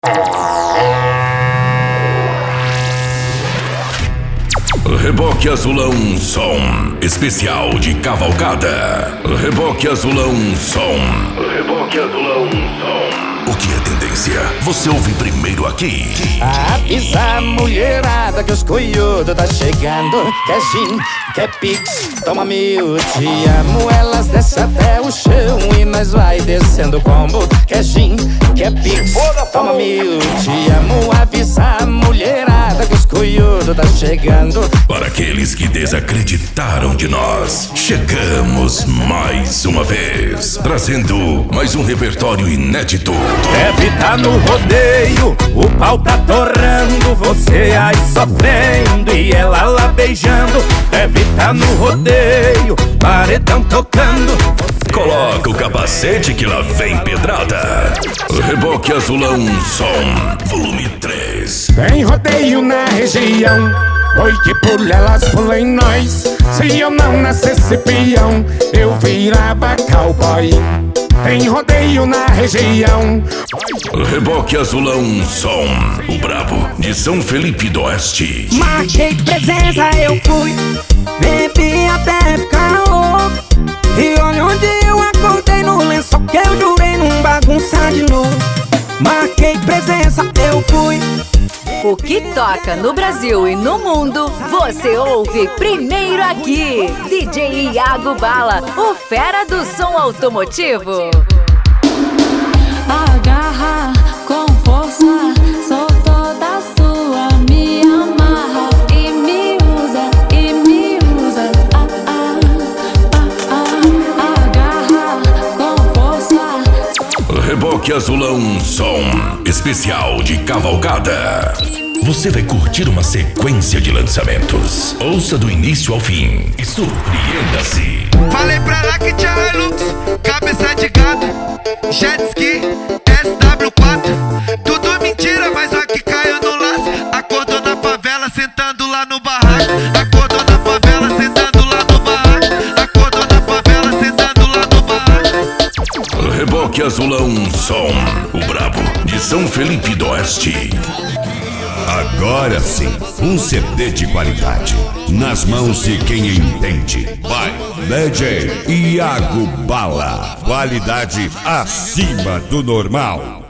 Reboque Azulão Som especial de cavalgada. Reboque Azulão Som. Reboque Azulão Som. O que é tendência? Você ouve primeiro aqui. Avisa a mulherada que os coiudos tá chegando. Quer gin, quer pix, toma mil, te amo. Elas descem até o chão e nós vai descendo o combo. Quer gin, quer pix, toma mil, te amo. Avisa a mulherada que os coiudos tá chegando. Para aqueles que desacreditaram de nós, chegamos mais uma vez, trazendo mais um repertório inédito. Deve tá no rodeio, o pau tá torrando, você aí sofrendo e ela lá beijando. Deve tá no rodeio, paredão tocando. Coloca o capacete que lá vem pedrada. Reboque Azulão Som, volume 3. Tem rodeio na região, oi que pula elas pula em nós. Se eu não nascesse peão, eu virava cowboy. Tem rodeio na região. Reboque Azulão Som, o brabo de São Felipe do Oeste. Marquei presença, eu fui, bebi até ficar louco. E olha onde eu acordei, no lençol que eu jurei não bagunçar de novo. Marquei presença, eu fui. O que toca no Brasil e no mundo, você ouve primeiro aqui. DJ Iago Bala, o fera do som automotivo. Agarra com força, sou toda sua, me amarra e me usa, e me usa. Agarra com força. Reboque Azulão Som, especial de cavalgada. Você vai curtir uma sequência de lançamentos. Ouça do início ao fim e surpreenda-se. Falei pra lá que tinha Hilux, cabeça de gado, jet ski, SW4. Tudo mentira, mas ó que caiu no laço. Acordou na favela sentando lá no barraco. Acordou na favela sentando lá no barraco. Acordou na favela sentando lá no barraco. Reboque Azulão Som, o brabo de São Felipe do Oeste. Agora sim, um CD de qualidade, nas mãos de quem entende. Vai, DJ Iago Bala. Qualidade acima do normal.